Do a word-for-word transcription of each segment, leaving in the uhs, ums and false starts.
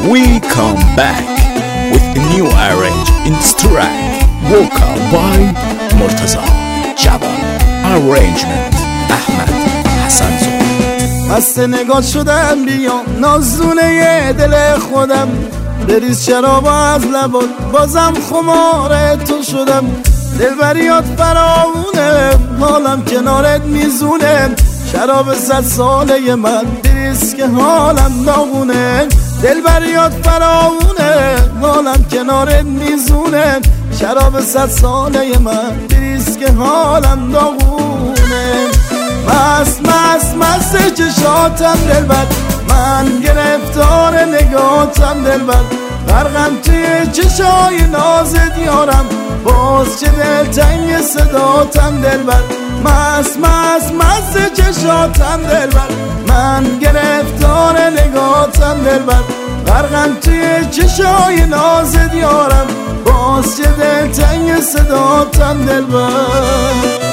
We come back with a new arrange in this track, vocal by Murtaza Javan, arrangement Ahmad Hassanzoh. مست نگاه شدم بیا نازونه دل خودم، بریز شراب از لبات بازم خمار تو شدم. دلبریات فراونه حالم کنارت میزونه، شراب صد ساله من بریز که حالم داغونه. دلبریات فراونه حالم کنارت میزونه، شراب صد ساله من بریز که حالم داغونه. مست مست مست چشاتم دلبر، من گرفتار نگاتم دلبر، غرقم توی چشای نازت یارم، باز چه دلتنگ صداتم دلبر. مست مست مست چشاتم دلبر، من گرفتار نگاتم دلبر، غرقم توی چشای نازت یارم، باز چه دلتنگ صداتم دلبر.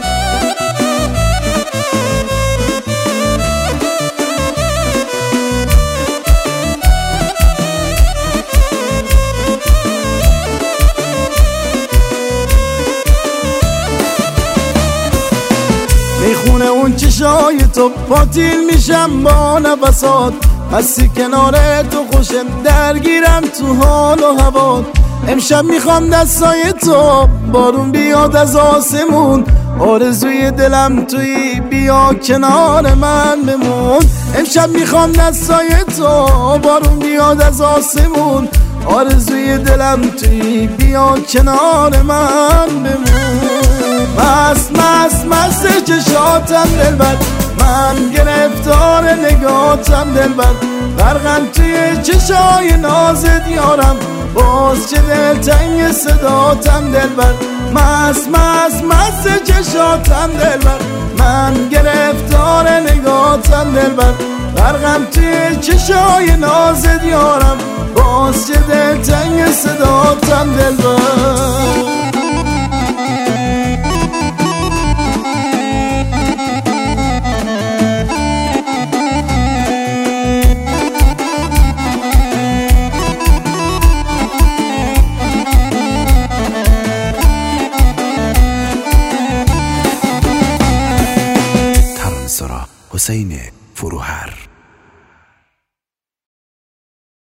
میخونه اون چشای تو پاتیل میشم با نفسات، هستی کنار تو خوشم درگیرم تو حال و هوات. امشب میخوام دستای تو بارون بیاد از آسمون، آرزوی دلم توی بیا کنار من بمون. امشب میخوام دستای تو بارون بیاد از آسمون، آرزوی دلم توی بیا کنار من بمون. مست مست مست چشاتم دلبر، من گرفتار نگاتم دلبر، غرقم توی چشای نازت یارم، باز چه دلتنگ صداتم دلبر. مست مست مست چشاتم دلبر، من گرفتار نگاتم دلبر، غرقم توی چشای نازت یارم، باز چه دلتنگ صداتم دلبر. حسین فروهر